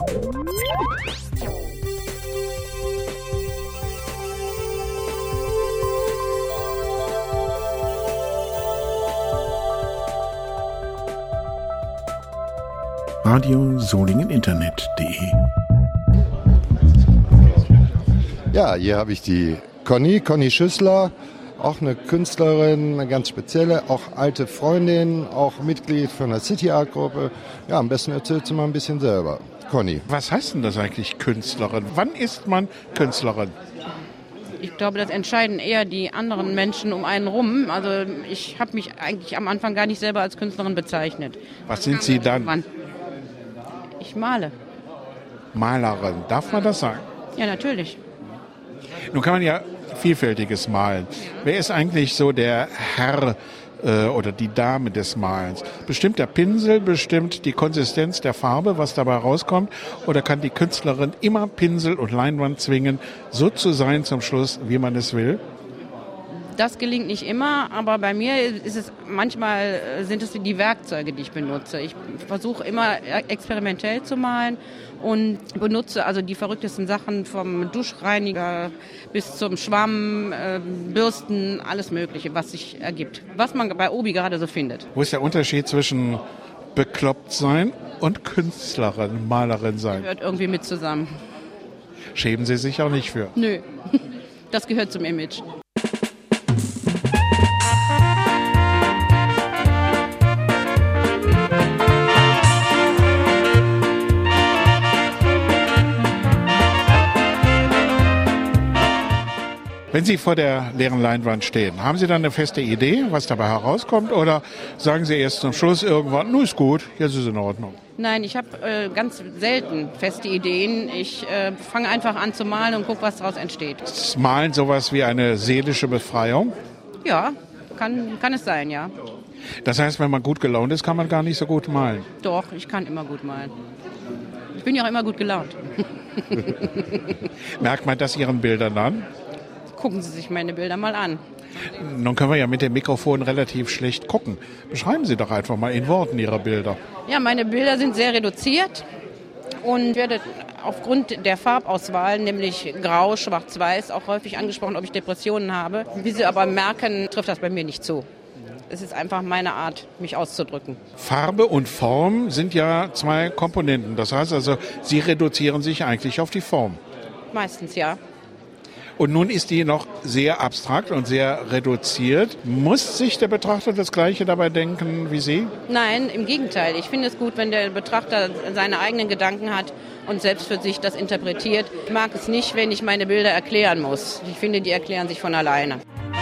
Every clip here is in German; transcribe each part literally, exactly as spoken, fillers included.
Radio Solingen Internet punkt de. Ja, hier habe ich die Conny, Conny Schüssler, auch eine Künstlerin, eine ganz spezielle, auch alte Freundin, auch Mitglied von der City Art Gruppe. Ja, am besten erzählt sie mal ein bisschen selber. Conny. Was heißt denn das eigentlich, Künstlerin? Wann ist man Künstlerin? Ich glaube, das entscheiden eher die anderen Menschen um einen rum. Also ich habe mich eigentlich am Anfang gar nicht selber als Künstlerin bezeichnet. Was sind Sie dann? Wann? Ich male. Malerin, darf man das sagen? Ja, natürlich. Nun kann man ja Vielfältiges malen. Wer ist eigentlich so der Herr äh, oder die Dame des Malens? Bestimmt der Pinsel, bestimmt die Konsistenz der Farbe, was dabei rauskommt? Oder kann die Künstlerin immer Pinsel und Leinwand zwingen, so zu sein zum Schluss, wie man es will? Das gelingt nicht immer, aber bei mir ist es manchmal sind es die Werkzeuge, die ich benutze. Ich versuche immer experimentell zu malen und benutze also die verrücktesten Sachen vom Duschreiniger bis zum Schwamm, äh, Bürsten, alles Mögliche, was sich ergibt. Was man bei Obi gerade so findet. Wo ist der Unterschied zwischen bekloppt sein und Künstlerin, Malerin sein? Das gehört irgendwie mit zusammen. Schämen Sie sich auch nicht für? Nö, das gehört zum Image. Wenn Sie vor der leeren Leinwand stehen, haben Sie dann eine feste Idee, was dabei herauskommt? Oder sagen Sie erst zum Schluss irgendwann, nun ist gut, jetzt ist es in Ordnung? Nein, ich habe äh, ganz selten feste Ideen. Ich äh, fange einfach an zu malen und gucke, was daraus entsteht. Ist Malen sowas wie eine seelische Befreiung? Ja, kann, kann es sein, ja. Das heißt, wenn man gut gelaunt ist, kann man gar nicht so gut malen? Doch, ich kann immer gut malen. Ich bin ja auch immer gut gelaunt. Merkt man das Ihren Bildern an? Gucken Sie sich meine Bilder mal an. Nun können wir ja mit dem Mikrofon relativ schlecht gucken. Beschreiben Sie doch einfach mal in Worten Ihre Bilder. Ja, meine Bilder sind sehr reduziert und werde aufgrund der Farbauswahl, nämlich Grau, Schwarz-Weiß, auch häufig angesprochen, ob ich Depressionen habe. Wie Sie aber merken, trifft das bei mir nicht zu. Es ist einfach meine Art, mich auszudrücken. Farbe und Form sind ja zwei Komponenten. Das heißt also, Sie reduzieren sich eigentlich auf die Form. Meistens ja. Und nun ist die noch sehr abstrakt und sehr reduziert. Muss sich der Betrachter das Gleiche dabei denken wie Sie? Nein, im Gegenteil. Ich finde es gut, wenn der Betrachter seine eigenen Gedanken hat und selbst für sich das interpretiert. Ich mag es nicht, wenn ich meine Bilder erklären muss. Ich finde, die erklären sich von alleine.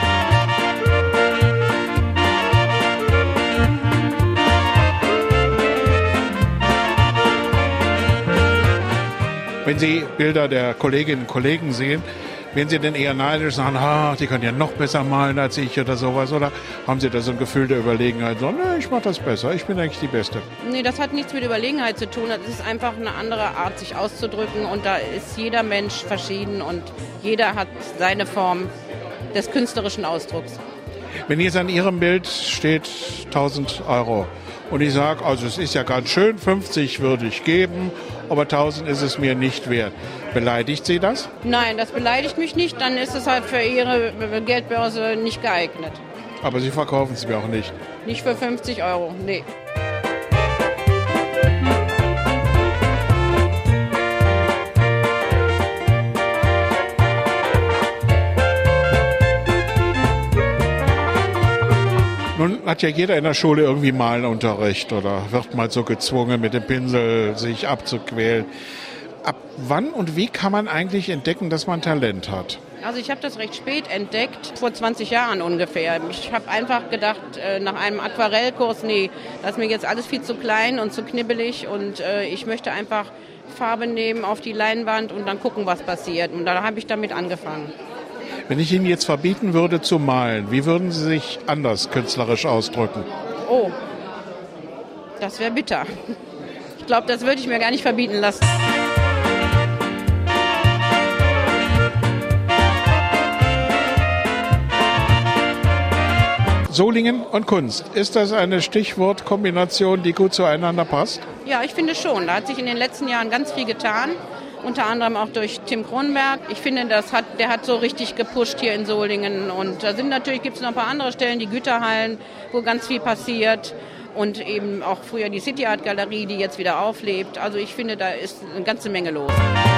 Wenn Sie Bilder der Kolleginnen und Kollegen sehen, werden Sie denn eher neidisch sagen, ah, die können ja noch besser malen als ich oder sowas? Oder haben Sie da so ein Gefühl der Überlegenheit? So, nee, ich mache das besser, ich bin eigentlich die Beste. Nee, das hat nichts mit Überlegenheit zu tun. Das ist einfach eine andere Art, sich auszudrücken. Und da ist jeder Mensch verschieden und jeder hat seine Form des künstlerischen Ausdrucks. Wenn jetzt an Ihrem Bild steht tausend Euro und ich sage, also es ist ja ganz schön, fünfzig würde ich geben, aber tausend ist es mir nicht wert. Beleidigt Sie das? Nein, das beleidigt mich nicht. Dann ist es halt für Ihre Geldbörse nicht geeignet. Aber Sie verkaufen es mir auch nicht? Nicht für fünfzig Euro, nee. Nun hat ja jeder in der Schule irgendwie Malunterricht oder wird mal so gezwungen, mit dem Pinsel sich abzuquälen. Ab wann und wie kann man eigentlich entdecken, dass man Talent hat? Also ich habe das recht spät entdeckt, vor zwanzig Jahren ungefähr. Ich habe einfach gedacht, nach einem Aquarellkurs, nee, das ist mir jetzt alles viel zu klein und zu knibbelig und ich möchte einfach Farbe nehmen auf die Leinwand und dann gucken, was passiert. Und da habe ich damit angefangen. Wenn ich Ihnen jetzt verbieten würde zu malen, wie würden Sie sich anders künstlerisch ausdrücken? Oh, das wäre bitter. Ich glaube, das würde ich mir gar nicht verbieten lassen. Solingen und Kunst. Ist das eine Stichwortkombination, die gut zueinander passt? Ja, ich finde schon. Da hat sich in den letzten Jahren ganz viel getan. Unter anderem auch durch Tim Kronenberg. Ich finde, das hat, der hat so richtig gepusht hier in Solingen. Und da sind natürlich, gibt es noch ein paar andere Stellen, die Güterhallen, wo ganz viel passiert. Und eben auch früher die City Art Galerie, die jetzt wieder auflebt. Also ich finde, da ist eine ganze Menge los.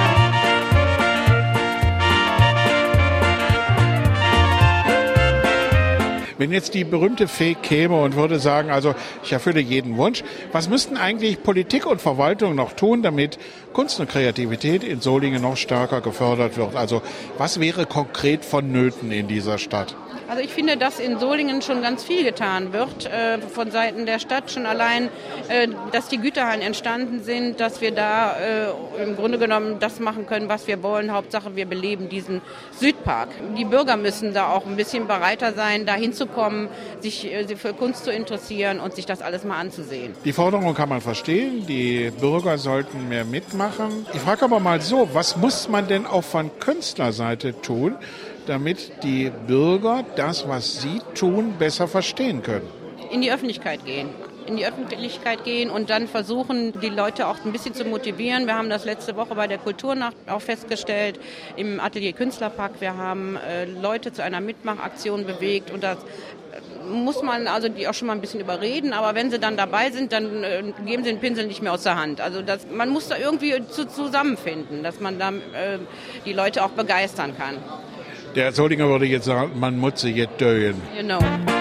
Wenn jetzt die berühmte Fee käme und würde sagen, also ich erfülle jeden Wunsch, was müssten eigentlich Politik und Verwaltung noch tun, damit Kunst und Kreativität in Solingen noch stärker gefördert wird? Also was wäre konkret vonnöten in dieser Stadt? Also ich finde, dass in Solingen schon ganz viel getan wird äh, von Seiten der Stadt. Schon allein, äh, dass die Güterhallen entstanden sind, dass wir da äh, im Grunde genommen das machen können, was wir wollen. Hauptsache, wir beleben diesen Südpark. Die Bürger müssen da auch ein bisschen bereiter sein, da hinzukommen, sich äh, für Kunst zu interessieren und sich das alles mal anzusehen. Die Forderung kann man verstehen. Die Bürger sollten mehr mitmachen. Ich frage aber mal so, was muss man denn auch von Künstlerseite tun, damit die Bürger das, was sie tun, besser verstehen können? In die Öffentlichkeit gehen. In die Öffentlichkeit gehen und dann versuchen, die Leute auch ein bisschen zu motivieren. Wir haben das letzte Woche bei der Kulturnacht auch festgestellt, im Atelier Künstlerpark. Wir haben äh, Leute zu einer Mitmachaktion bewegt und das muss man also die auch schon mal ein bisschen überreden, aber wenn sie dann dabei sind, dann äh, geben sie den Pinsel nicht mehr aus der Hand. Also das, man muss da irgendwie zu, zusammenfinden, dass man da äh, die Leute auch begeistern kann. Der Solinger würde jetzt sagen, man muss sie jetzt döhen. Genau.